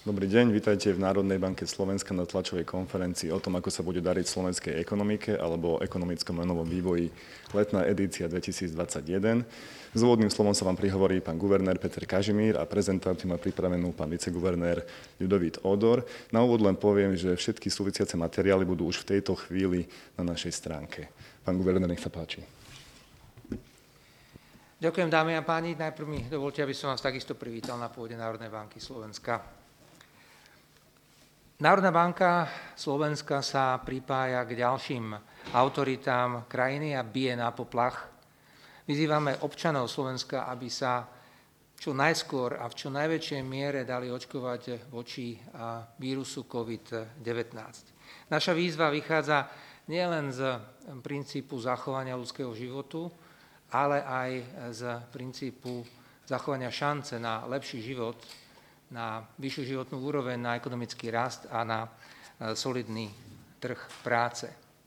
Dobrý deň, vítajte v Národnej banke Slovenska na tlačovej konferencii o tom, ako sa bude dariť slovenskej ekonomike alebo o ekonomickom menovom vývoji letná edícia 2021. S úvodným slovom sa vám prihovorí pán guvernér Peter Kažimír a prezentáciu má pripravenú pán viceguvernér Ľudovít Ódor. Na úvod len poviem, že všetky súvisiace materiály budú už v tejto chvíli na našej stránke. Pán guvernér, nech sa páči. Ďakujem, dámy a páni. Najprv mi dovolte, aby som vás takisto privítal na pôde Národnej banky Slovenska. Národná banka Slovenska sa pripája k ďalším autoritám krajiny a bije na poplach. Vyzývame občanov Slovenska, aby sa čo najskôr a v čo najväčšej miere dali očkovať voči vírusu COVID-19. Naša výzva vychádza nielen z princípu zachovania ľudského životu, ale aj z princípu zachovania šance na lepší život, na vyššiu životnú úroveň, na ekonomický rast a na solidný trh práce.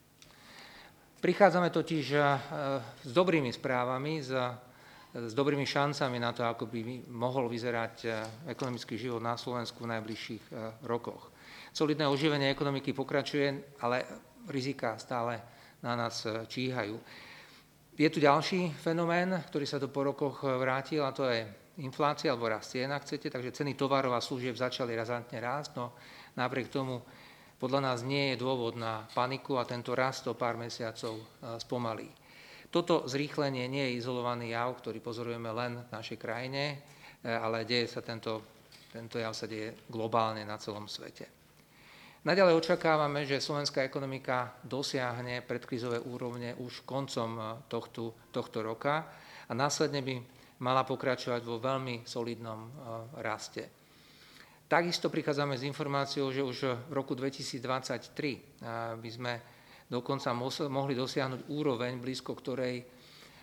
Prichádzame totiž s dobrými správami, s dobrými šancami na to, ako by mohol vyzerať ekonomický život na Slovensku v najbližších rokoch. Solidné oživenie ekonomiky pokračuje, ale rizika stále na nás číhajú. Je tu ďalší fenomén, ktorý sa tu po rokoch vrátil, a to je inflácia alebo rast cien, ak chcete, takže ceny tovarov a služieb začali razantne rásť, no napriek tomu podľa nás nie je dôvod na paniku a tento rast o pár mesiacov spomalí. Toto zrýchlenie nie je izolovaný jav, ktorý pozorujeme len v našej krajine, ale tento jav sa deje globálne na celom svete. Naďalej očakávame, že slovenská ekonomika dosiahne predkrízové úrovne už koncom tohto roka a následne by mala pokračovať vo veľmi solidnom raste. Takisto prichádzame s informáciou, že už v roku 2023 by sme dokonca mohli dosiahnuť úroveň, blízko ktorej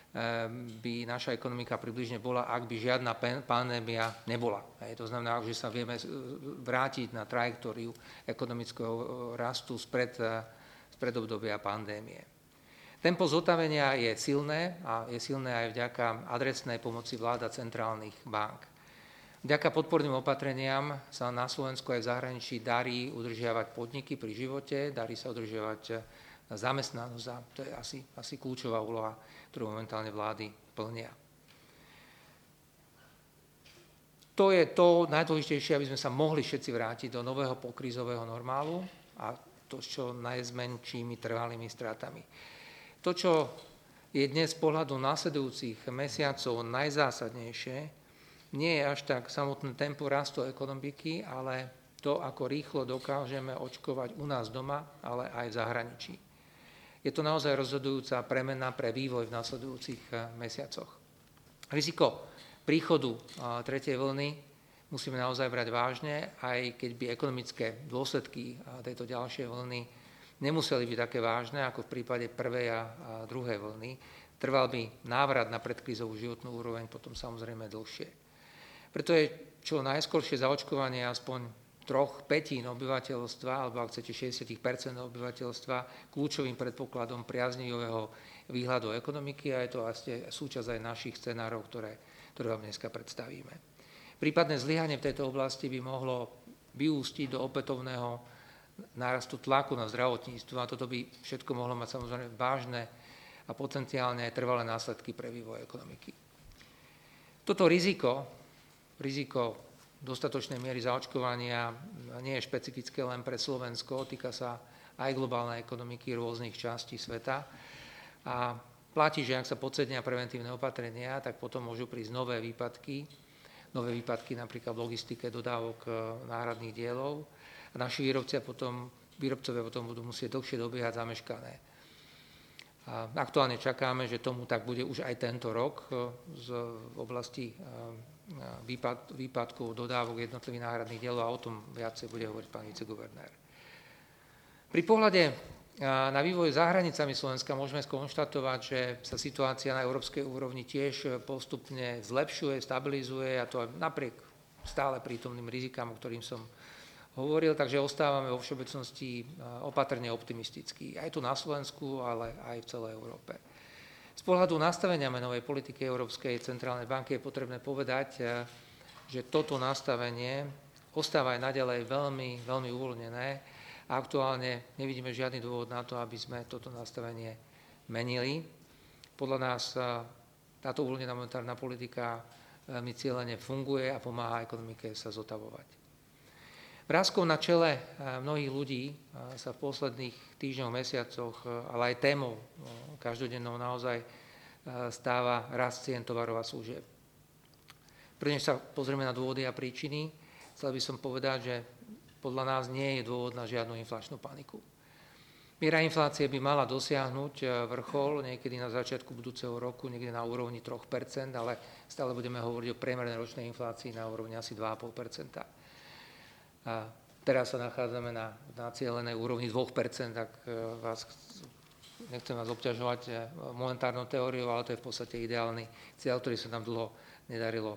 by naša ekonomika približne bola, ak by žiadna pandémia nebola. To znamená, že sa vieme vrátiť na trajektóriu ekonomického rastu spred obdobia pandémie. Tempo zotavenia je silné a je silné aj vďaka adresnej pomoci vlád a centrálnych bank. Vďaka podporným opatreniam sa na Slovensku aj v zahraničí darí udržiavať podniky pri živote, darí sa udržiavať zamestnanosť a to je asi kľúčová úloha, ktorú momentálne vlády plnia. To je to najdôležitejšie, aby sme sa mohli všetci vrátiť do nového pokrízového normálu a to s čo najmenšími trvalými stratami. To, čo je dnes z pohľadu následujúcich mesiacov najzásadnejšie, nie je až tak samotné tempo rastu ekonomiky, ale to, ako rýchlo dokážeme očkovať u nás doma, ale aj v zahraničí. Je to naozaj rozhodujúca premena pre vývoj v nasledujúcich mesiacoch. Riziko príchodu tretej vlny musíme naozaj brať vážne, aj keď by ekonomické dôsledky tejto ďalšej vlny nemuseli byť také vážne, ako v prípade prvej a druhej vlny. Trval by návrat na predkrízovú životnú úroveň potom samozrejme dlhšie. Preto je čo najskoršie zaočkovanie aspoň 3/5 obyvateľstva, alebo ak chcete 60% obyvateľstva, kľúčovým predpokladom priaznivého výhľadu ekonomiky a je to vlastne súčasť aj našich scenárov, ktoré vám dneska predstavíme. Prípadné zlyhanie v tejto oblasti by mohlo vyústiť do opätovného nárastu tlaku na zdravotníctvo a toto by všetko mohlo mať samozrejme vážne a potenciálne aj trvalé následky pre vývoj ekonomiky. Toto riziko dostatočnej miery zaočkovania nie je špecifické len pre Slovensko, týka sa aj globálnej ekonomiky rôznych častí sveta. A platí, že ak sa podcenia preventívne opatrenia, tak potom môžu prísť nové výpadky napríklad v logistike dodávok náhradných dielov. A naši výrobcovia potom budú musieť dlhšie dobiehať zameškané. A aktuálne čakáme, že tomu tak bude už aj tento rok v oblasti výpadkov dodávok jednotlivých náhradných dielov a o tom viacej bude hovoriť pán viceguvernér. Pri pohľade na vývoj za hranicami Slovenska môžeme skonštatovať, že sa situácia na európskej úrovni tiež postupne zlepšuje, stabilizuje a to aj napriek stále prítomným rizikám, o ktorým som hovoril, takže ostávame vo všeobecnosti opatrne optimistickí. Aj tu na Slovensku, ale aj v celej Európe. Z pohľadu nastavenia menovej politiky Európskej centrálnej banky je potrebné povedať, že toto nastavenie ostáva aj naďalej veľmi, veľmi uvoľnené a aktuálne nevidíme žiadny dôvod na to, aby sme toto nastavenie menili. Podľa nás táto uvoľnená monetárna politika veľmi cieľene funguje a pomáha ekonomike sa zotavovať. Vráskou na čele mnohých ľudí sa v posledných týždňoch, mesiacoch, ale aj témou každodennou naozaj stáva rast cien tovarov a služieb. Prvnež sa pozrieme na dôvody a príčiny, chcel by som povedať, že podľa nás nie je dôvod na žiadnu inflačnú paniku. Miera inflácie by mala dosiahnuť vrchol niekedy na začiatku budúceho roku, niekde na úrovni 3%, ale stále budeme hovoriť o priemernej ročnej inflácii na úrovni asi 2,5%. A teraz sa nachádzame na cielenej úrovni 2%, tak nechcem vás obťažovať monetárnou teóriou, ale to je v podstate ideálny cieľ, ktorý sa nám dlho nedarilo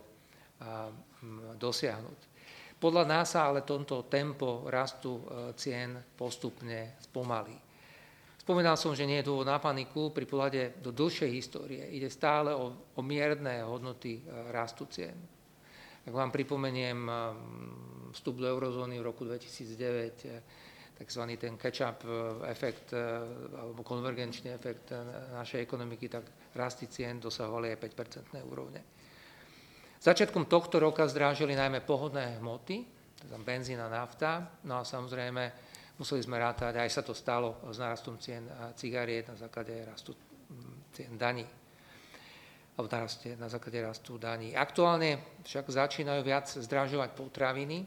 dosiahnuť. Podľa nás sa ale tomto tempo rastu cien postupne spomalí. Spomínal som, že nie je dôvod na paniku, pri pohľade do dlhšej histórie ide stále o mierne hodnoty rastu cien. Ak vám pripomeniem vstup do eurozóny v roku 2009, takzvaný ten catch-up efekt alebo konvergenčný efekt našej ekonomiky, tak rasty cien dosahovali aj 5% úrovne. Začiatkom tohto roka zdrážili najmä pohodné hmoty, teda benzín a nafta, no a samozrejme museli sme rátať, aj sa to stalo s nárastom cien cigariet na základe rastu cien daní. Alebo na základe rastu daní. Aktuálne však začínajú viac zdražovať potraviny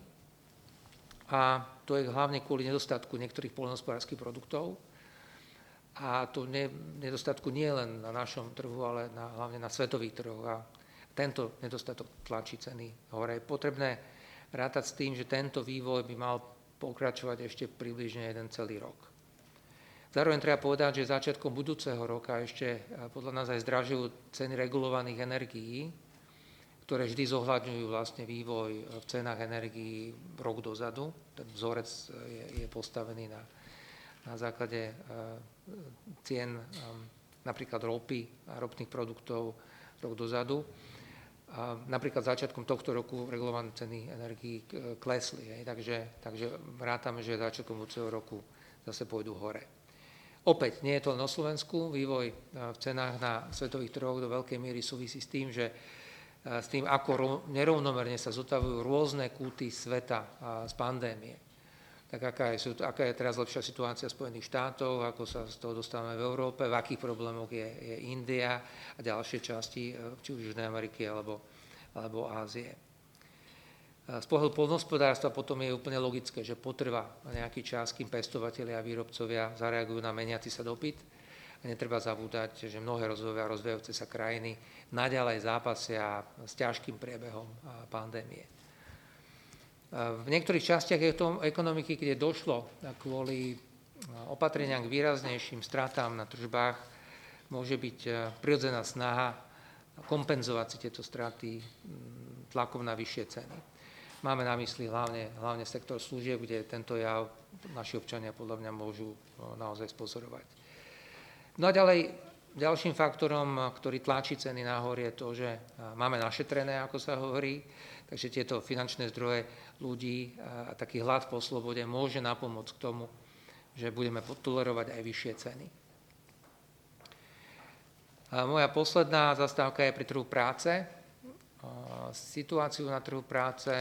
a to je hlavne kvôli nedostatku niektorých poľnohospodárskych produktov. A to nedostatku nie len na našom trhu, ale hlavne na svetových trhoch. A tento nedostatok tlačí ceny hore. Je potrebné rátať s tým, že tento vývoj by mal pokračovať ešte približne jeden celý rok. Zároveň treba povedať, že začiatkom budúceho roka ešte podľa nás aj zdražujú ceny regulovaných energií, ktoré vždy zohľadňujú vlastne vývoj v cenách energií rok dozadu. Ten vzorec je postavený na základe cien napríklad ropy a ropných produktov rok dozadu. Napríklad začiatkom tohto roku regulované ceny energií klesli, takže vrátame, že začiatkom budúceho roku zase pôjdu hore. Opäť, nie je to len o Slovensku, vývoj v cenách na svetových trhoch do veľkej miery súvisí s tým, ako nerovnomerne sa zotavujú rôzne kúty sveta z pandémie. Tak aká je teraz lepšia situácia Spojených štátov, ako sa z toho dostávame v Európe, v akých problémoch je India a ďalšie časti, či už Južnej Ameriky alebo Ázie. Z pohľadu poľnohospodárstva potom je úplne logické, že potrvá nejaký čas, kým pestovatelia a výrobcovia zareagujú na meniaci sa dopyt. A netreba zabúdať, že mnohé rozvojové a rozvíjajúce sa krajiny naďalej zápasia s ťažkým priebehom pandémie. V niektorých častiach ekonomiky, kde došlo kvôli opatreniam k výraznejším stratám na tržbách, môže byť prirodzená snaha kompenzovať si tieto straty tlakom na vyššie ceny. Máme na mysli hlavne sektor služieb, kde tento jav naši občania podľa mňa môžu naozaj spozorovať. No a ďalším faktorom, ktorý tlačí ceny nahor, je to, že máme našetrené, ako sa hovorí, takže tieto finančné zdroje ľudí a taký hlad po slobode môže napomôcť k tomu, že budeme tolerovať aj vyššie ceny. A moja posledná zastávka je pri trhu práce. Situáciu na trhu práce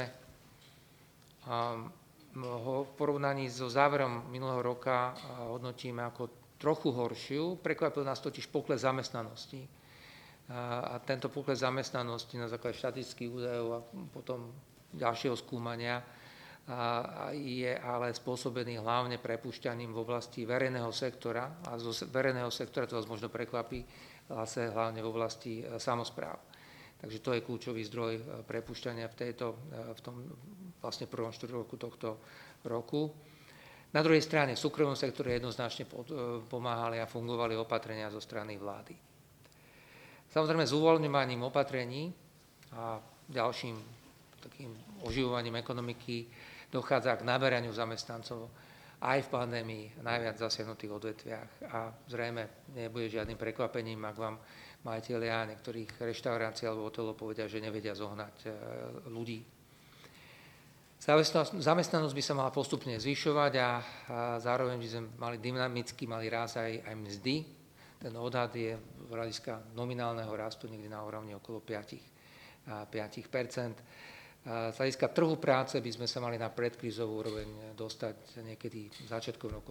v porovnaní so záverom minulého roka hodnotíme ako trochu horšiu. Prekvapil nás totiž pokles zamestnanosti. A tento pokles zamestnanosti na základe štatistických údajov a potom ďalšieho skúmania je ale spôsobený hlavne prepúšťaním v oblasti verejného sektora. A zo verejného sektora, to vás možno prekvapí, hlavne v oblasti samospráv. Takže to je kľúčový zdroj prepúšťania v tom vlastne prvom štvrťroku tohto roku. Na druhej strane v súkromnom sektore jednoznačne pomáhali a fungovali opatrenia zo strany vlády. Samozrejme s uvoľňovaním opatrení a ďalším takým oživovaním ekonomiky dochádza k naberaniu zamestnancov aj v pandémii v najviac zasiahnutých odvetviach. A zrejme nebude žiadnym prekvapením, ak vám majitelia niektorých reštaurácií alebo hotelov povedia, že nevedia zohnať ľudí. Zamestnanosť by sa mala postupne zvyšovať a zároveň by sme mali rast aj mzdy. Ten odhad je v hľadiska nominálneho rastu niekde na úrovni okolo 5%. Z hľadiska trhu práce by sme sa mali na predkrízovú úroveň dostať niekedy začiatkom roku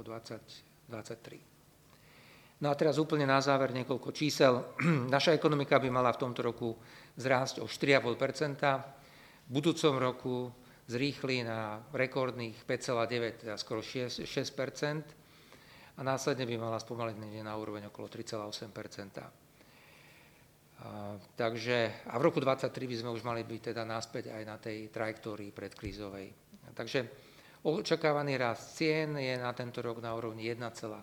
2023. No a teraz úplne na záver niekoľko čísel. Naša ekonomika by mala v tomto roku zrásť o 4,5%, v budúcom roku zrýchli na rekordných 5,9%, teda skoro 6%, a následne by mala spomaliť na úroveň okolo 3,8%. Takže a v roku 2023 by sme už mali byť teda naspäť aj na tej trajektórii predkrízovej. Takže očakávaný rast cien je na tento rok na úrovni 1,7%.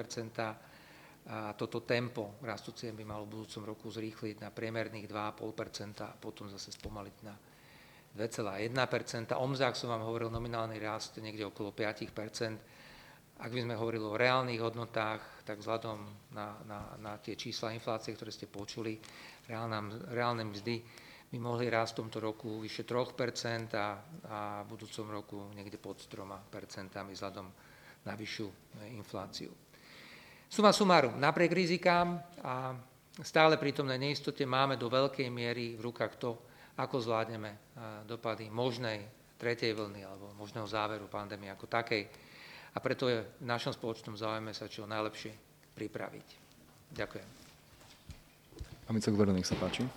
A toto tempo rastu cien by malo v budúcom roku zrýchliť na priemerných 2,5% a potom zase spomaliť na 2,1%. O mzdách som vám hovoril nominálny rast niekde okolo 5%. Ak by sme hovorili o reálnych hodnotách, tak vzhľadom na tie čísla inflácie, ktoré ste počuli, reálne mzdy by mohli rásť v tomto roku vyše 3% a v budúcom roku niekde pod 3% vzhľadom na vyššiu infláciu. Suma sumárum, napriek rizikám a stále prítomnej neistote máme do veľkej miery v rukách to, ako zvládneme dopady možnej tretej vlny alebo možného záveru pandémie ako takej. A preto je v našom spoločnom záujme sa čo najlepšie pripraviť. Ďakujem. Pán viceguvernér, nech sa páči.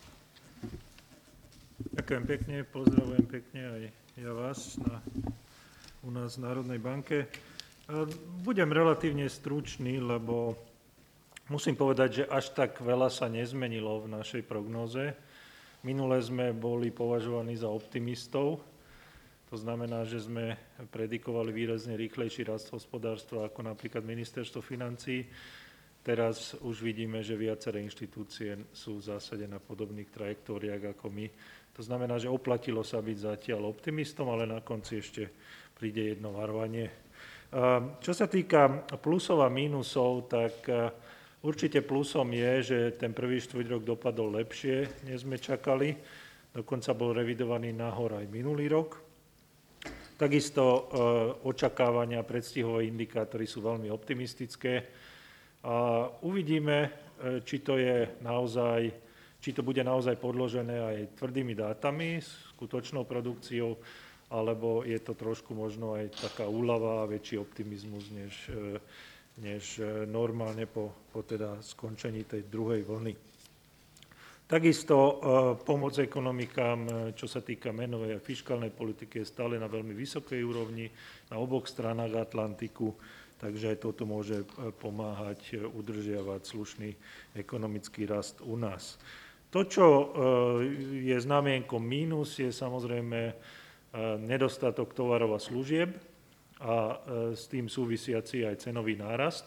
Ďakujem pekne, pozdravujem pekne aj ja vás u nás v Národnej banke. Budem relatívne stručný, lebo musím povedať, že až tak veľa sa nezmenilo v našej prognóze. Minule sme boli považovaní za optimistov. To znamená, že sme predikovali výrazne rýchlejší rast hospodárstva ako napríklad Ministerstvo financií. Teraz už vidíme, že viaceré inštitúcie sú v zásade na podobných trajektóriách ako my. To znamená, že oplatilo sa byť zatiaľ optimistom, ale na konci ešte príde jedno varovanie. Čo sa týka plusov a mínusov, tak určite plusom je, že ten prvý štvrťrok dopadol lepšie, než sme čakali. Dokonca bol revidovaný nahor aj minulý rok. Takisto očakávania, predstihové indikátory sú veľmi optimistické. A uvidíme, či to bude naozaj podložené aj tvrdými dátami, skutočnou produkciou, alebo je to trošku možno aj taká úľava a väčší optimizmus, než normálne po teda skončení tej druhej vlny. Takisto pomoc ekonomikám, čo sa týka menovej a fiškálnej politiky, je stále na veľmi vysokej úrovni na oboch stranách Atlantiku, takže aj toto môže pomáhať udržiavať slušný ekonomický rast u nás. To, čo je znamienkom mínus, je samozrejme nedostatok tovarov a služieb a s tým súvisiaci aj cenový nárast.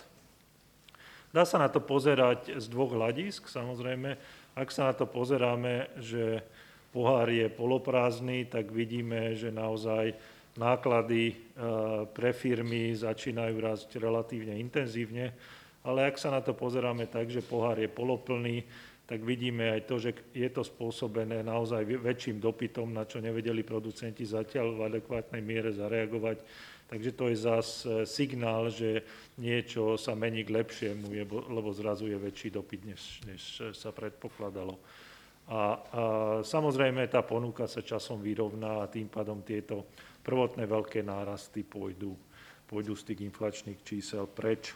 Dá sa na to pozerať z dvoch hľadisk, samozrejme. Ak sa na to pozeráme, že pohár je poloprázdny, tak vidíme, že naozaj náklady pre firmy začínajú rásť relatívne intenzívne, ale ak sa na to pozeráme tak, že pohár je poloplný, tak vidíme aj to, že je to spôsobené naozaj väčším dopytom, na čo nevedeli producenti zatiaľ v adekvátnej miere zareagovať. Takže to je zase signál, že niečo sa mení k lepšiemu, lebo zrazu je väčší dopyt, než sa predpokladalo. A samozrejme tá ponuka sa časom vyrovná a tým pádom tieto prvotné veľké nárasty pôjdu z tých inflačných čísel preč.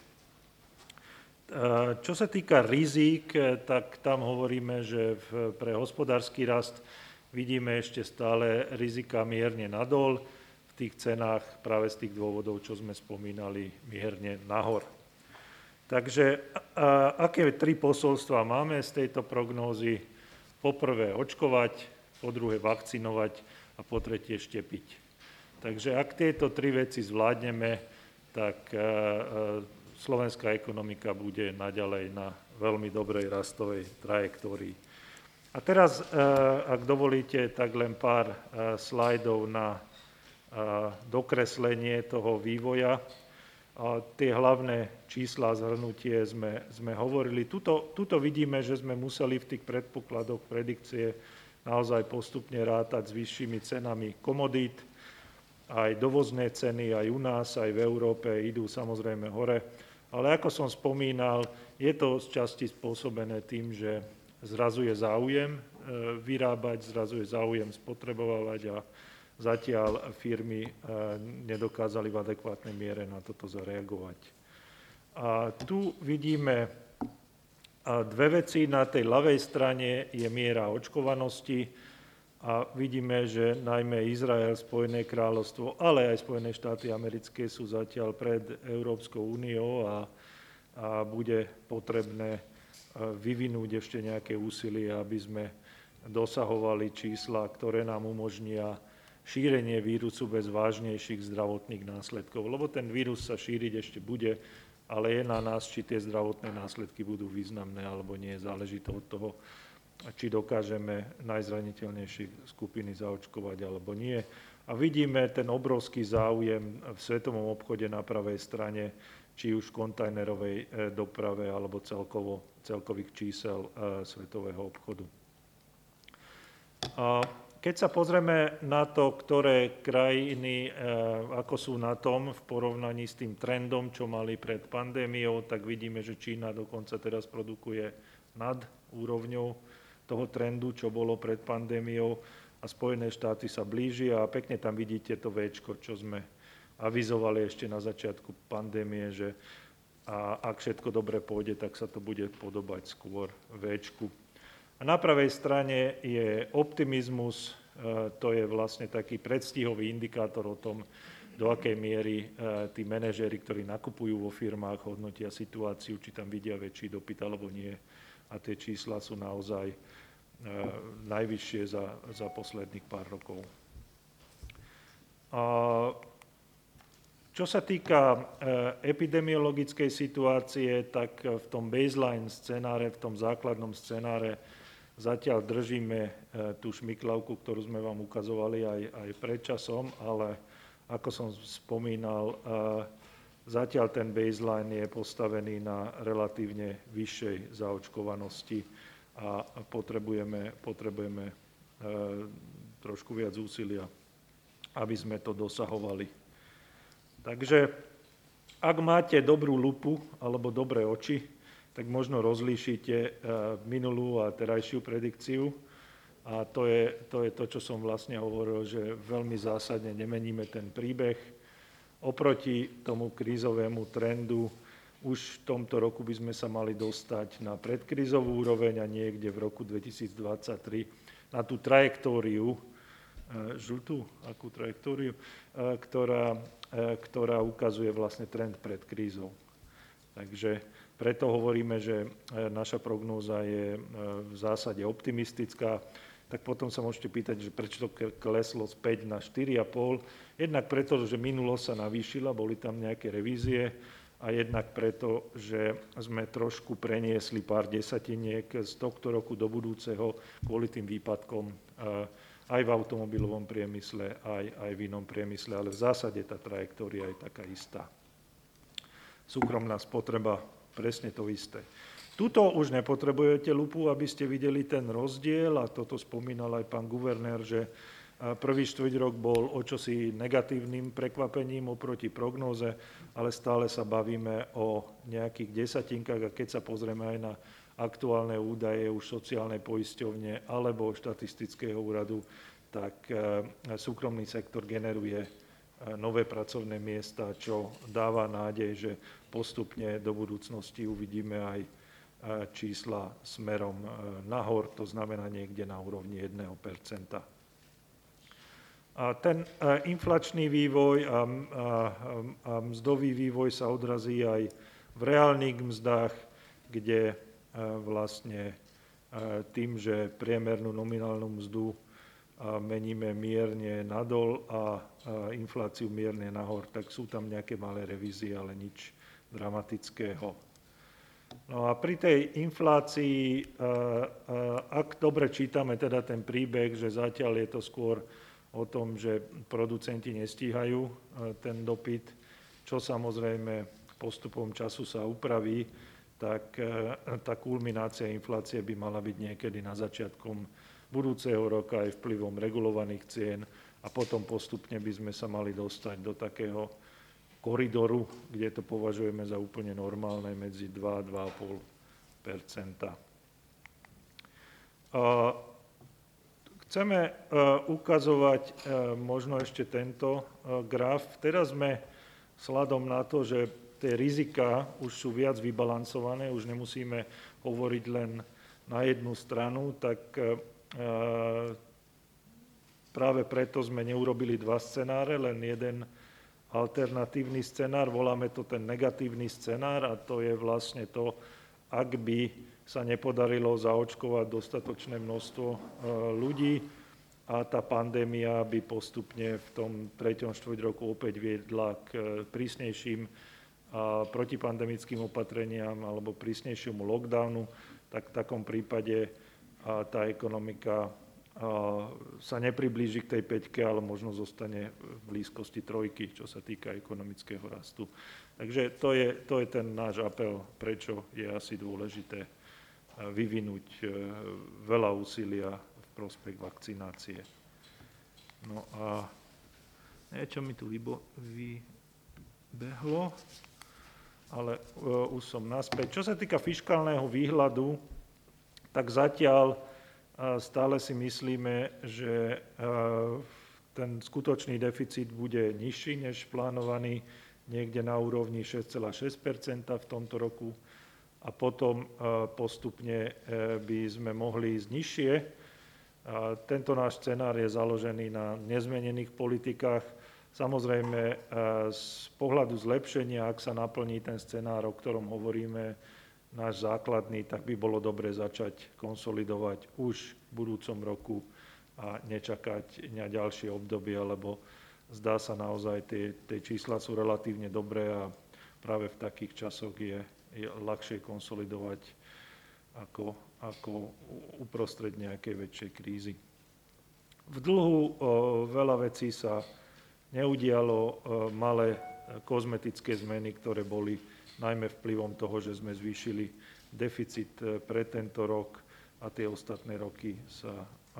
Čo sa týka rizík, tak tam hovoríme, že pre hospodársky rast vidíme ešte stále rizika mierne nadol, v tých cenách práve z tých dôvodov, čo sme spomínali, mierne nahor. Takže aké tri posolstvá máme z tejto prognózy? Po prvé očkovať, po druhé vakcinovať a po tretie štepiť. Takže ak tieto tri veci zvládneme, tak slovenská ekonomika bude naďalej na veľmi dobrej rastovej trajektórii. A teraz, ak dovolíte, tak len pár slajdov na dokreslenie toho vývoja. Tie hlavné čísla, zhrnutie sme hovorili. Tuto vidíme, že sme museli v tých predpokladoch predikcie naozaj postupne rátať s vyššími cenami komodít. aj dovozné ceny aj u nás, aj v Európe idú samozrejme hore. Ale ako som spomínal, je to z časti spôsobené tým, že zrazu je záujem vyrábať, zrazu je záujem spotrebovať a zatiaľ firmy nedokázali v adekvátnej miere na toto zareagovať. A tu vidíme dve veci. Na tej ľavej strane je miera očkovanosti a vidíme, že najmä Izrael, Spojené kráľovstvo, ale aj Spojené štáty americké sú zatiaľ pred Európskou úniou a bude potrebné vyvinúť ešte nejaké úsilie, aby sme dosahovali čísla, ktoré nám umožnia šírenie vírusu bez vážnejších zdravotných následkov. Lebo ten vírus sa šíriť ešte bude, ale je na nás, či tie zdravotné následky budú významné alebo nie. Záleží to od toho, či dokážeme najzraniteľnejšie skupiny zaočkovať alebo nie. A vidíme ten obrovský záujem v svetovom obchode na pravej strane, či už v kontajnerovej doprave alebo celkových čísel svetového obchodu. Keď sa pozrieme na to, ktoré krajiny, ako sú na tom v porovnaní s tým trendom, čo mali pred pandémiou, tak vidíme, že Čína dokonca teraz produkuje nad úrovňou toho trendu, čo bolo pred pandémiou, a Spojené štáty sa blížia a pekne tam vidíte to Véčko, čo sme avizovali ešte na začiatku pandémie, že ak všetko dobre pôjde, tak sa to bude podobať skôr Véčku. A na pravej strane je optimizmus, to je vlastne taký predstihový indikátor o tom, do akej miery tí manažéri, ktorí nakupujú vo firmách, hodnotia situáciu, či tam vidia väčší dopyt alebo nie. A tie čísla sú naozaj najvyššie za posledných pár rokov. Čo sa týka epidemiologickej situácie, tak v tom baseline scenáre, v tom základnom scenáre zatiaľ držíme tú šmyklavku, ktorú sme vám ukazovali aj pred časom, ale ako som spomínal, zatiaľ ten baseline je postavený na relatívne vyššej zaočkovanosti a potrebujeme trošku viac úsilia, aby sme to dosahovali. Takže ak máte dobrú lupu alebo dobré oči, tak možno rozlíšite minulú a terajšiu predikciu. A to je to, čo som vlastne hovoril, že veľmi zásadne nemeníme ten príbeh. Oproti tomu krízovému trendu už v tomto roku by sme sa mali dostať na predkrízovú úroveň a niekde v roku 2023 na tú trajektóriu, žltú, akú trajektóriu, ktorá ukazuje vlastne trend pred krízou. Takže preto hovoríme, že naša prognóza je v zásade optimistická. Tak potom sa môžete pýtať, že prečo to kleslo späť na 4,5. Jednak preto, že minulosť sa navýšila, boli tam nejaké revízie, a jednak preto, že sme trošku preniesli pár desatiniek z tohto roku do budúceho kvôli tým výpadkom aj v automobilovom priemysle, aj v inom priemysle, ale v zásade tá trajektória je taká istá. Súkromná spotreba, presne to isté. Tuto už nepotrebujete lupu, aby ste videli ten rozdiel, a toto spomínal aj pán guvernér, že prvý štvrťrok bol o čosi negatívnym prekvapením oproti prognóze, ale stále sa bavíme o nejakých desatinkách, a keď sa pozrieme aj na aktuálne údaje už sociálnej poisťovne alebo štatistického úradu, tak súkromný sektor generuje nové pracovné miesta, čo dáva nádej, že postupne do budúcnosti uvidíme aj čísla smerom nahor, to znamená niekde na úrovni 1%. A ten inflačný vývoj a mzdový vývoj sa odrazí aj v reálnych mzdách, kde vlastne tým, že priemernú nominálnu mzdu meníme mierne nadol a infláciu mierne nahor, tak sú tam nejaké malé revízie, ale nič dramatického. No a pri tej inflácii, ak dobre čítame teda ten príbeh, že zatiaľ je to skôr o tom, že producenti nestíhajú ten dopyt, čo samozrejme postupom času sa upraví, tak tá kulminácia inflácie by mala byť niekedy na začiatkom budúceho roka aj vplyvom regulovaných cien a potom postupne by sme sa mali dostať do takého koridoru, kde to považujeme za úplne normálne medzi 2 a 2,5%. Chceme ukazovať možno ešte tento graf. Teraz sme vzhľadom na to, že tie rizika už sú viac vybalancované, už nemusíme hovoriť len na jednu stranu, tak práve preto sme neurobili 2 scenáre, len jeden alternatívny scenár, voláme to ten negatívny scenár a to je vlastne to, ak by sa nepodarilo zaočkovať dostatočné množstvo ľudí a tá pandémia by postupne v tom 3. štvrťroku opäť viedla k prísnejším protipandemickým opatreniam alebo prísnejšiemu lockdownu, tak v takom prípade tá ekonomika sa nepriblíži k tej 5, ale možno zostane v blízkosti 3, čo sa týka ekonomického rastu. Takže to je ten náš apel, prečo je asi dôležité vyvinúť veľa úsilia v prospech vakcinácie. No a niečo mi tu vybehlo, ale už som naspäť. Čo sa týka fiškálneho výhľadu, tak zatiaľ stále si myslíme, že ten skutočný deficit bude nižší než plánovaný, niekde na úrovni 6,6% v tomto roku a potom postupne by sme mohli ísť nižšie. Tento náš scenár je založený na nezmenených politikách. Samozrejme, z pohľadu zlepšenia, ak sa naplní ten scenár, o ktorom hovoríme, náš základný, tak by bolo dobre začať konsolidovať už v budúcom roku a nečakať na ďalšie obdobie, lebo zdá sa naozaj, tie čísla sú relatívne dobré a práve v takých časoch je ľahšie konsolidovať ako uprostred nejakej väčšej krízy. V dlhu veľa vecí sa neudialo, malé kozmetické zmeny, ktoré boli najmä vplyvom toho, že sme zvýšili deficit pre tento rok a tie ostatné roky sa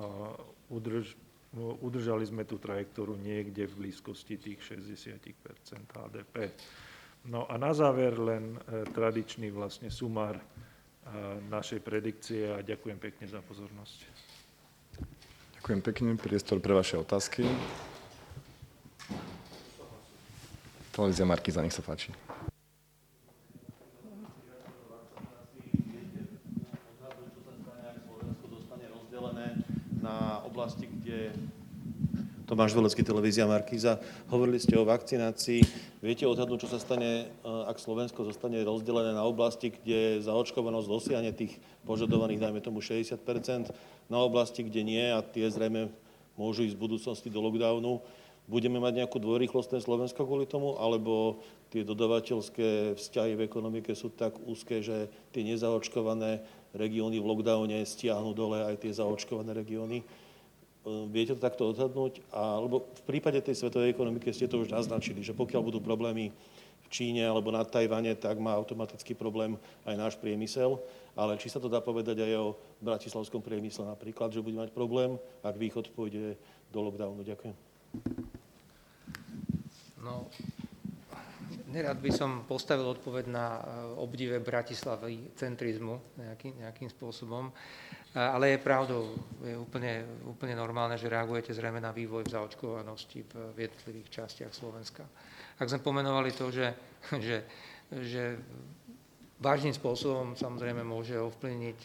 udržali sme tú trajektóru niekde v blízkosti tých 60% HDP. No a na záver len tradičný vlastne sumár našej predikcie a ďakujem pekne za pozornosť. Ďakujem pekne. Priestor pre vaše otázky. Televízia Markíza, nech sa páči. Na oblasti, kde Tomáš Velecký, televízia Markíza, hovorili ste o vakcinácii. Viete odhadnúť, čo sa stane, ak Slovensko zostane rozdelené na oblasti, kde zaočkovanosť dosiahne tých požadovaných, dajme tomu 60%, na oblasti, kde nie, a tie zrejme môžu ísť v budúcnosti do lockdownu. Budeme mať nejakú dvojrýchlostné Slovensko kvôli tomu, alebo tie dodavateľské vzťahy v ekonomike sú tak úzke, že tie nezaočkované regióny v lockdowne stiahnu dole aj tie zaočkované regióny. Viete to takto odhadnúť? Alebo v prípade tej svetovej ekonomiky ste to už naznačili, že pokiaľ budú problémy v Číne alebo na Tajvane, tak má automatický problém aj náš priemysel. Ale či sa to dá povedať aj o bratislavskom priemysle napríklad, že bude mať problém, ak Východ pôjde do lockdownu? Ďakujem. No, nerad by som postavil odpoveď na obdive Bratislavy centrizmu nejakým spôsobom, ale je pravdou, je úplne normálne, že reagujete zrejme na vývoj v zaočkovanosti v jednotlivých častiach Slovenska. Ak sme pomenovali to, že vážnym spôsobom samozrejme môže ovplyvniť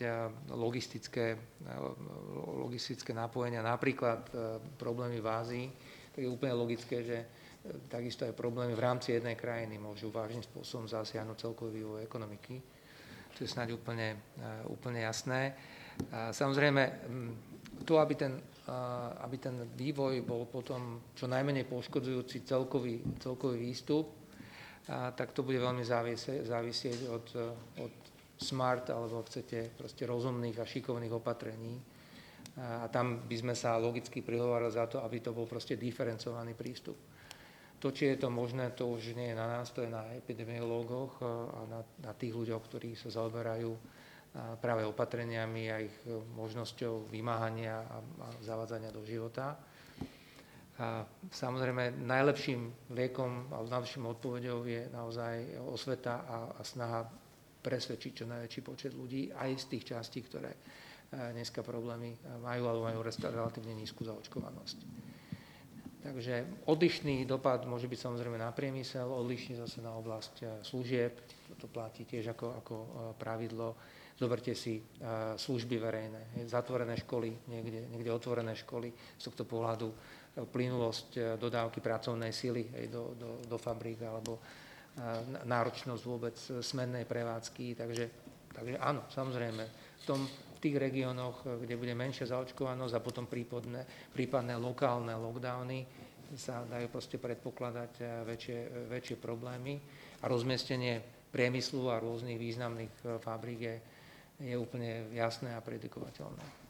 logistické napojenia, napríklad problémy v Ázii, tak je úplne logické, že takisto aj problémy v rámci jednej krajiny môžu vážnym spôsobom zasiahnuť celkový vývoj ekonomiky. To je snáď úplne jasné. A samozrejme, to, aby ten vývoj bol potom čo najmenej poškodzujúci celkový výstup, tak to bude veľmi závisieť od smart, alebo ak chcete, proste rozumných a šikovných opatrení. A tam by sme sa logicky prihovárali za to, aby to bol proste diferencovaný prístup. To, či je to možné, to už nie je na nás, to je na epidemiológoch a na tých ľuďoch, ktorí sa zaoberajú práve opatreniami a ich možnosťou vymáhania a zavádzania do života. A samozrejme, najlepším liekom alebo najlepším odpoveďou je naozaj osveta a snaha presvedčiť čo najväčší počet ľudí aj z tých častí, ktoré dneska problémy majú alebo majú relatívne nízku zaočkovanosť. Takže odlišný dopad môže byť samozrejme na priemysel, odlišný zase na oblasť služieb. To platí tiež ako pravidlo. Zoberte si služby verejné, zatvorené školy, niekde otvorené školy. Z tohto pohľadu plynulosť dodávky pracovnej sily do fabrík alebo náročnosť vôbec smennej prevádzky. Takže áno, samozrejme, v tých regiónoch, kde bude menšia zaočkovanosť a potom prípadné lokálne lockdowny, sa dajú proste predpokladať väčšie problémy a rozmiestnenie priemyslu a rôznych významných fabrík je úplne jasné a predikovateľné.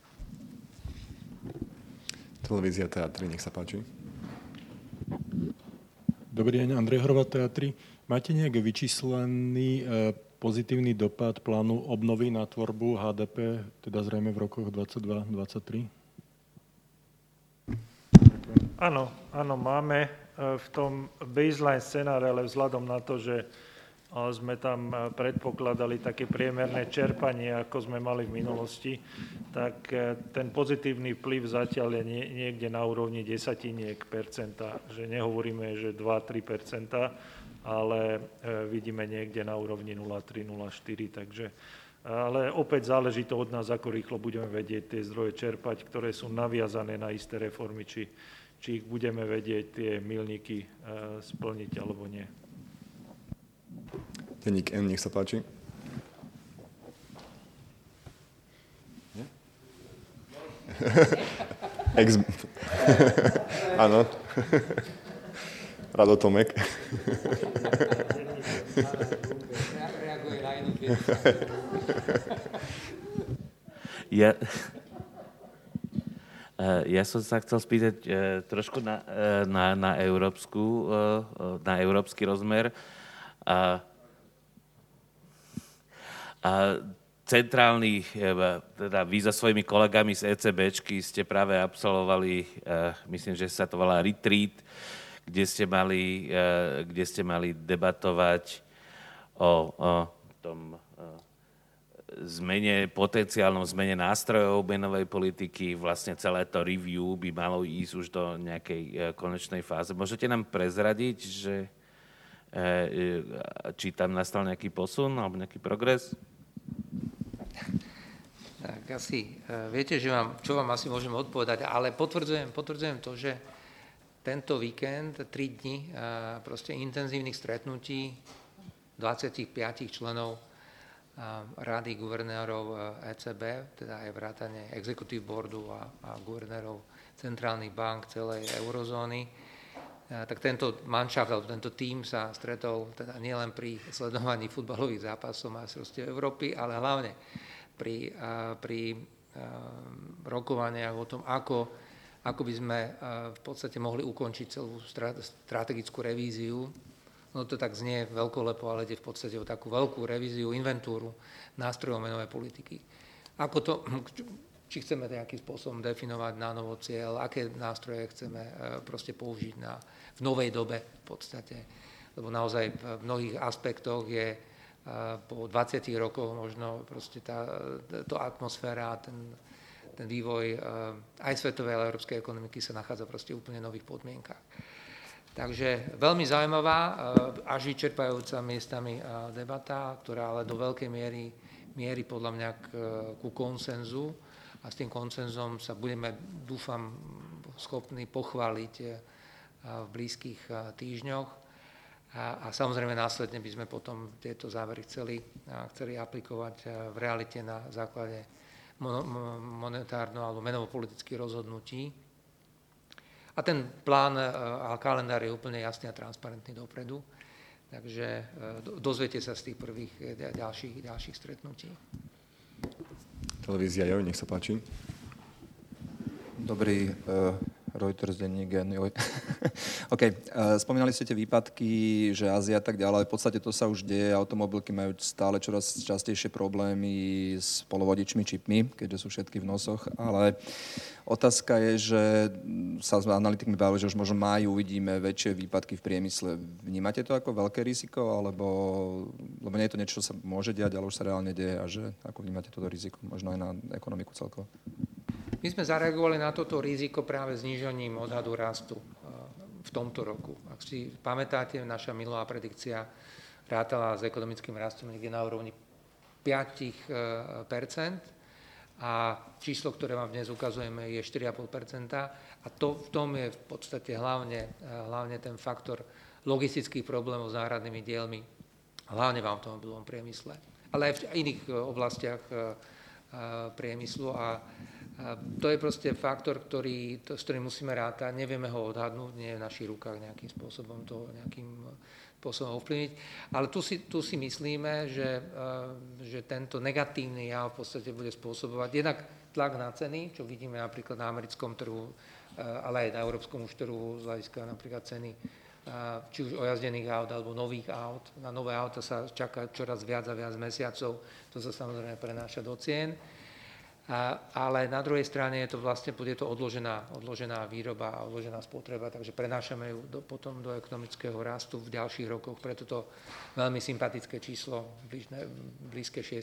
Televízia Teatry, nech sa páči. Dobrý deň, Andrej Horváth, Teatry. Máte nejak vyčíslený pozitívny dopad plánu obnovy na tvorbu HDP, teda zrejme v rokoch 2022-2023? Áno, máme v tom baseline scenáre, ale vzhľadom na to, že sme tam predpokladali také priemerné čerpanie, ako sme mali v minulosti, tak ten pozitívny vplyv zatiaľ je niekde na úrovni 10%, že nehovoríme, že 2-3%, ale vidíme niekde na úrovni 0,3-0,4%, takže ale opäť záleží to od nás, ako rýchlo budeme vedieť tie zdroje čerpať, ktoré sú naviazané na isté reformy, či ich budeme vedieť tie milníky splniť alebo nie. Denník N, nech sa páči. Áno. Rado Tomek. Reaguje na jednotlivé. Ja som sa chcel spýtať trošku na európsky rozmer. Centrálny, teda vy so svojimi kolegami z ECBčky ste práve absolvovali, myslím, že sa to volá retreat, kde ste mali debatovať o tom potenciálnom zmene nástrojov menovej politiky. Vlastne celé to review by malo ísť už do nejakej konečnej fáze. Môžete nám prezradiť, že či tam nastal nejaký posun alebo nejaký progres? Tak asi viete, čo vám asi môžem odpovedať, ale potvrdzujem to, že tento víkend, 3 dni proste intenzívnych stretnutí 25 členov Rady guvernérov ECB, teda aj vrátane executive boardu a guvernérov centrálnych bank celej eurozóny, tak tento manšaft, alebo tento tím sa stretol teda nielen pri sledovaní futbalových zápasov majstrovstiev Európy, ale hlavne pri rokovaniach o tom, ako by sme v podstate mohli ukončiť celú strategickú revíziu. No to tak znie veľkolepo, ale ide v podstate o takú veľkú revíziu, inventúru nástrojov menovej politiky. Či chceme nejakým spôsobom definovať na novo cieľ, aké nástroje chceme proste použiť v novej dobe v podstate. Lebo naozaj v mnohých aspektoch je po 20 rokoch možno proste tá atmosféra, ten vývoj aj svetovej, ale európskej ekonomiky sa nachádza proste v úplne nových podmienkach. Takže veľmi zaujímavá, až vyčerpajúca miestami debata, ktorá ale do veľkej miery podľa mňa ku konsenzu, a s tým konsenzom sa budeme, dúfam, schopní pochváliť v blízkych týždňoch. A samozrejme následne by sme potom tieto závery chceli aplikovať v realite na základe monetárno alebo menovo-politických rozhodnutí. A ten plán a kalendár je úplne jasný a transparentný dopredu. Takže dozviete sa z tých prvých ďalších stretnutí. Televízia Joj, nech sa páči. Dobrý, Reuters, denník N, Joj. OK. Spomínali ste tie výpadky, že Ázia a tak ďalej. V podstate to sa už deje. Automobilky majú stále čoraz častejšie problémy s polovodičmi, čipmi, keďže sú všetky v nosoch. Ale otázka je, že sa s analytikmi bavili, že už možno máju uvidíme väčšie výpadky v priemysle. Vnímate to ako veľké riziko? Lebo nie je to niečo, čo sa môže diať, ale už sa reálne deje. A že ako vnímate toto riziko? Možno aj na ekonomiku celkovo. My sme zareagovali na toto riziko práve znížením odhadu rastu v tomto roku. Ak si pamätáte, naša minulá predikcia rátala s ekonomickým rastom niekde na úrovni 5%, a číslo, ktoré vám dnes ukazujeme, je 4,5%. A v tom je v podstate hlavne ten faktor logistických problémov s náhradnými dielmi, hlavne v automobilovom priemysle, ale aj v iných oblastiach priemyslu. A to je proste faktor, s ktorým musíme rátať. Nevieme ho odhadnúť, nie je v našich rukách nejakým spôsobom to ovplyvniť. Ale tu si myslíme, že tento negatívny jav v podstate bude spôsobovať jednak tlak na ceny, čo vidíme napríklad na americkom trhu, ale aj na európskom už trhu z hľadiska napríklad ceny či už ojazdených aut alebo nových aut. Na nové auta sa čaká čoraz viac a viac mesiacov. To sa samozrejme prenáša do cien. Ale na druhej strane bude to odložená výroba a odložená spotreba, takže prenášame ju potom do ekonomického rastu v ďalších rokoch. Preto to veľmi sympatické číslo, blízke 6%.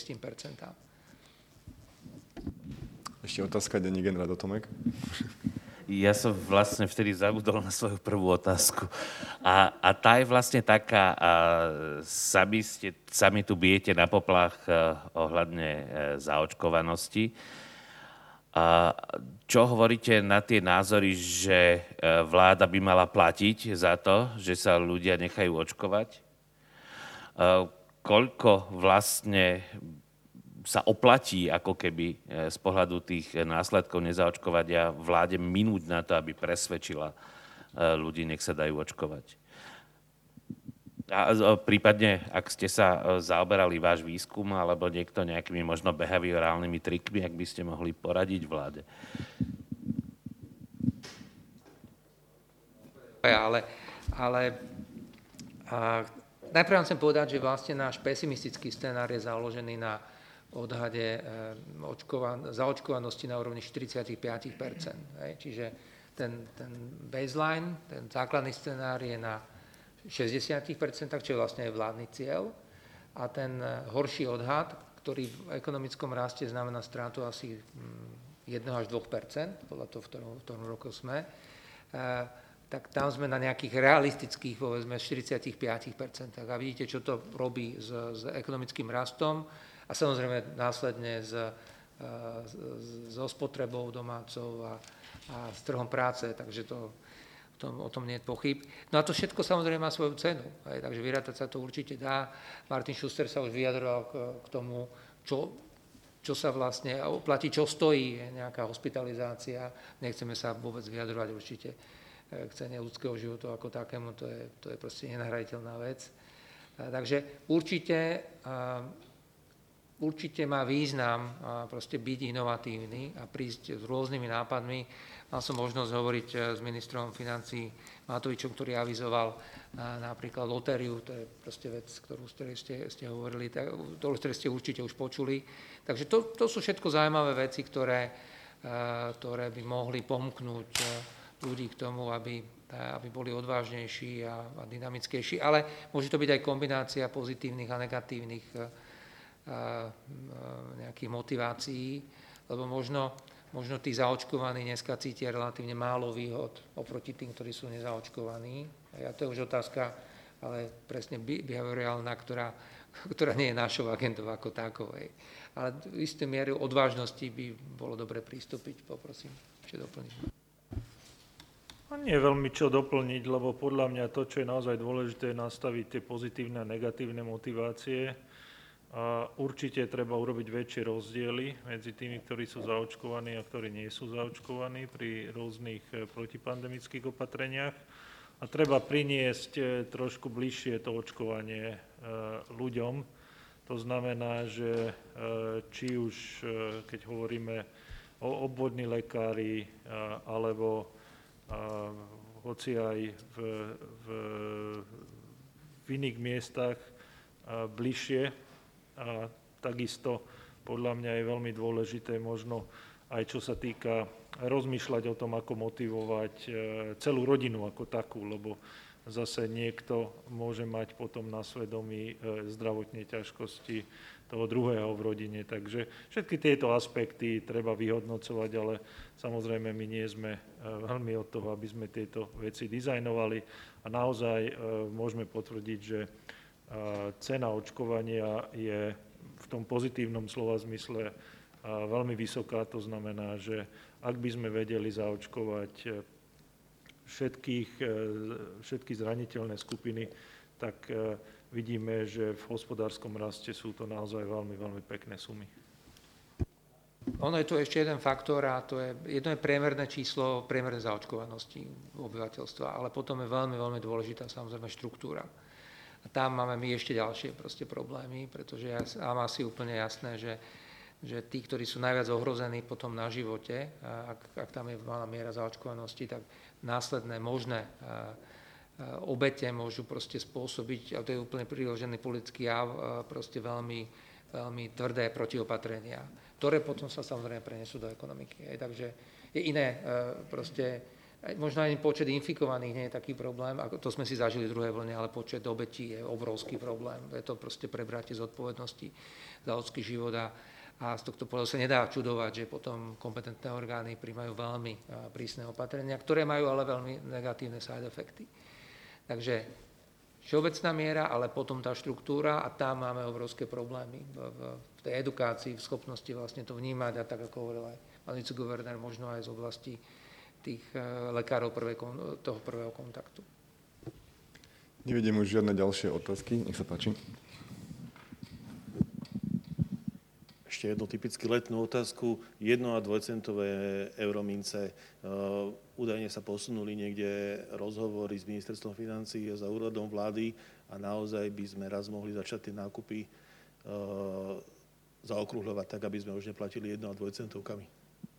Ešte otázka, denní gen Rado Tomek. Ja som vlastne vtedy zabudol na svoju prvú otázku. A tá je vlastne taká, sami tu bijete na poplach ohľadne zaočkovanosti. Čo hovoríte na tie názory, že vláda by mala platiť za to, že sa ľudia nechajú očkovať? Koľko vlastne sa oplatí ako keby z pohľadu tých následkov nezaočkovania vláde minúť na to, aby presvedčila ľudí, nech sa dajú očkovať. A prípadne, ak ste sa zaoberali váš výskum alebo niekto nejakými možno behaviorálnymi trikmi, ak by ste mohli poradiť vláde. Najprv vám chcem povedať, že vlastne náš pesimistický scenár je založený na odhade zaočkovanosti na úrovni 45%. Čiže ten baseline, ten základný scenár je na 60%, čo je vlastne aj vládny cieľ. A ten horší odhad, ktorý v ekonomickom raste znamená strátu asi 1 až 2%, podľa toho, v ktorom roku sme, tak tam sme na nejakých realistických, povedzme, 45%. A vidíte, čo to robí s ekonomickým rastom a samozrejme následne so spotrebou domácou a s trhom práce, takže o tom nie je pochyb. No a to všetko samozrejme má svoju cenu, takže vyrátať sa to určite dá. Martin Schuster sa už vyjadroval k tomu, čo sa vlastne oplatí, čo stojí nejaká hospitalizácia. Nechceme sa vôbec vyjadrovať určite k cene ľudského života ako takému, to je proste nenahraditeľná vec. Takže určite má význam proste byť inovatívny a prísť s rôznymi nápadmi. Mal som možnosť hovoriť s ministrom financií Matovičom, ktorý avizoval napríklad lotériu, to je proste vec, ktorú ste hovorili, ktorú ste určite už počuli. Takže to sú všetko zaujímavé veci, ktoré by mohli pomknúť ľudí k tomu, aby boli odvážnejší a dynamickejší. Ale môže to byť aj kombinácia pozitívnych a negatívnych nejakých motivácií, lebo možno tí zaočkovaní dneska cítia relatívne málo výhod oproti tým, ktorí sú nezaočkovaní. A to je už otázka, ale presne behaviorálna, ktorá nie je našou agendou ako takovej. Ale v istej miere odvážnosti by bolo dobre pristúpiť. Poprosím, ešte doplniť. Nie je veľmi čo doplniť, lebo podľa mňa to, čo je naozaj dôležité, je nastaviť tie pozitívne a negatívne motivácie. A určite treba urobiť väčšie rozdiely medzi tými, ktorí sú zaočkovaní a ktorí nie sú zaočkovaní pri rôznych protipandemických opatreniach. A treba priniesť trošku bližšie to očkovanie ľuďom. To znamená, že či už keď hovoríme o obvodní lekári alebo hoci aj v iných miestach bližšie. A takisto podľa mňa je veľmi dôležité možno aj čo sa týka rozmýšľať o tom, ako motivovať celú rodinu ako takú, lebo zase niekto môže mať potom na svedomí zdravotné ťažkosti toho druhého v rodine. Takže všetky tieto aspekty treba vyhodnocovať, ale samozrejme my nie sme veľmi od toho, aby sme tieto veci dizajnovali a naozaj môžeme potvrdiť, že cena očkovania je v tom pozitívnom slova zmysle veľmi vysoká. To znamená, že ak by sme vedeli zaočkovať všetky zraniteľné skupiny, tak vidíme, že v hospodárskom raste sú to naozaj veľmi, veľmi pekné sumy. Ono je tu ešte jeden faktor a to je jedno je priemerné číslo priemernej zaočkovanosti obyvateľstva, ale potom je veľmi, veľmi dôležitá samozrejme štruktúra. A tam máme my ešte ďalšie problémy, pretože mám asi úplne jasné, že tí, ktorí sú najviac ohrození potom na živote, ak tam je malá miera zaočkovanosti, tak následné možné obete môžu spôsobiť, a to je úplne priložený politický jav, veľmi, veľmi tvrdé protiopatrenia, ktoré potom sa samozrejme prenesú do ekonomiky. Takže je iné možno aj počet infikovaných nie je taký problém, ako to sme si zažili v druhej vlne, ale počet obetí je obrovský problém. Je to prebratie zodpovednosti za ľudský život a z tohto pohľadu sa nedá čudovať, že potom kompetentné orgány príjmajú veľmi prísne opatrenia, ktoré majú ale veľmi negatívne side efekty. Takže všeobecná miera, ale potom tá štruktúra a tam máme obrovské problémy v tej edukácii, v schopnosti vlastne to vnímať a tak, ako hovoril aj pán viceguvernér, možno aj z oblasti tých lekárov toho prvého kontaktu. Nevidím už žiadne ďalšie otázky. Nech sa páči. Ešte jednu typicky letnú otázku. 1- a 2-centové euromince. Údajne sa posunuli niekde rozhovory s ministerstvom financií a za úradom vlády a naozaj by sme raz mohli začať tie nákupy zaokrúhľovať tak, aby sme už neplatili 1- a 2-centovkami.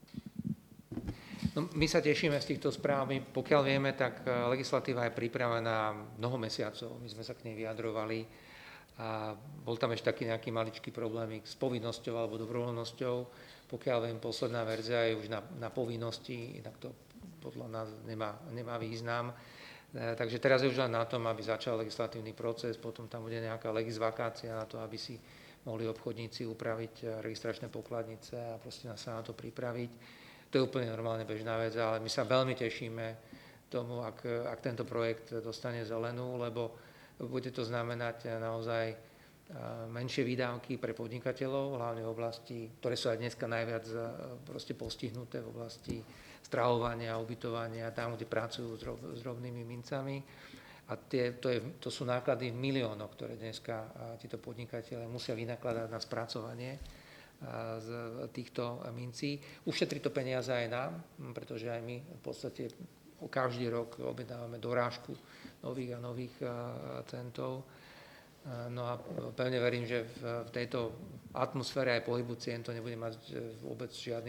No, my sa tešíme z týchto správ. Pokiaľ vieme, tak legislatíva je pripravená mnoho mesiacov. My sme sa k nej vyjadrovali a bol tam ešte taký nejaký maličký problémik s povinnosťou alebo dobrovoľnosťou. Pokiaľ viem, posledná verzia je už na povinnosti, inak to podľa nás nemá význam. Takže teraz je už len na tom, aby začal legislatívny proces, potom tam bude nejaká legisvakácia na to, aby si mohli obchodníci upraviť registračné pokladnice a sa na to pripraviť. To je úplne normálne bežná vec, ale my sa veľmi tešíme tomu, ak tento projekt dostane zelenú, lebo bude to znamenať naozaj menšie výdavky pre podnikateľov, hlavne v oblasti, ktoré sú aj dneska najviac postihnuté v oblasti stravovania, ubytovania, tam, kde pracujú s drobnými mincami. A to sú náklady v miliónoch, ktoré dneska títo podnikatelia musia vynakladať na spracovanie z týchto mincí. Ušetrí to peniaze aj nám, pretože aj my v podstate každý rok objednávame dorážku nových a nových centov. No a pevne verím, že v tejto atmosfére aj pohybu cien to nebude mať vôbec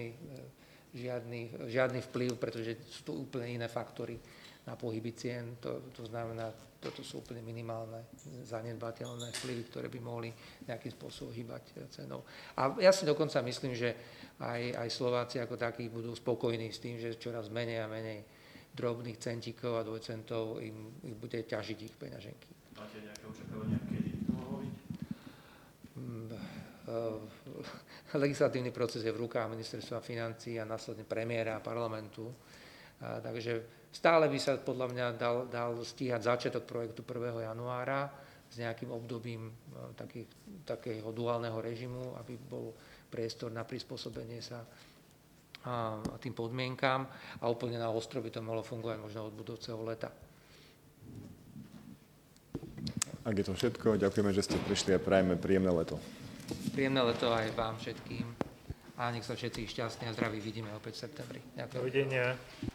žiadny vplyv, pretože sú to úplne iné faktory na pohyby cien. To znamená, toto sú úplne minimálne, zanedbateľné vplyvy, ktoré by mohli nejakým spôsobom hýbať cenou. A ja si dokonca myslím, že aj Slováci ako takí budú spokojní s tým, že čoraz menej a menej drobných centíkov a dvojcentov im bude ťažiť ich peňaženky. Máte nejaké očakávania, kedy to mohlo byť? Legislatívny proces je v rukách ministerstva financií a následne premiéra a parlamentu. Takže stále by sa podľa mňa dal stíhať začiatok projektu 1. januára s nejakým obdobím takého duálneho režimu, aby bol priestor na prispôsobenie sa tým podmienkám a úplne na ostro by to mohlo fungovať možno od budúceho leta. Ak je to všetko, ďakujeme, že ste prišli a prajeme príjemné leto. Príjemné leto aj vám všetkým a nech sa všetci šťastní a zdraví vidíme opäť v septembri. Ďakujem. Dovidenia.